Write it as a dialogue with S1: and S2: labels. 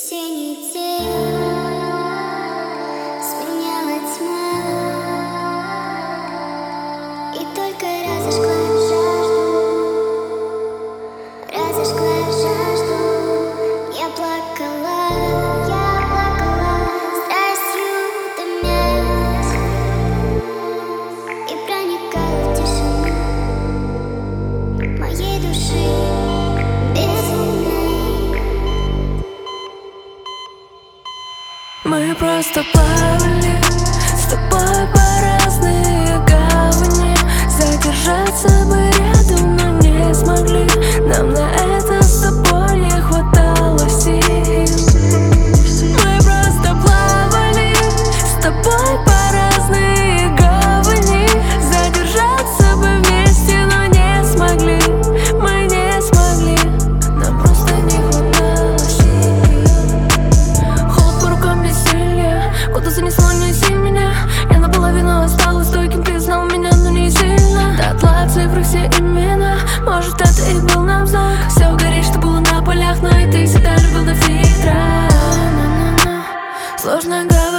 S1: Весенний день сменяла тьма, и только разожгла жажду. Я плакала, страстью томясь, и проникала в тишину моей души безумной.
S2: Мы просто плавали с тобой по разные гавани. Задержаться бы рядом, но не смогли. Нам на это с тобой не хватало сил. Мы просто плавали с тобой по разные гавани. Задержаться бы вместе, но не смогли. Мы не смогли, нам просто не хватало сил. Холод по рукам, бессилие, куда занесло, неси меня. Я наполовину осталась той, кем ты знал меня, но не сильно. Дотла цифры, все имена, может, это и был нам знак. Все горит, что было на полях, но и ты всегда любил до фильтра. Сложно говорить.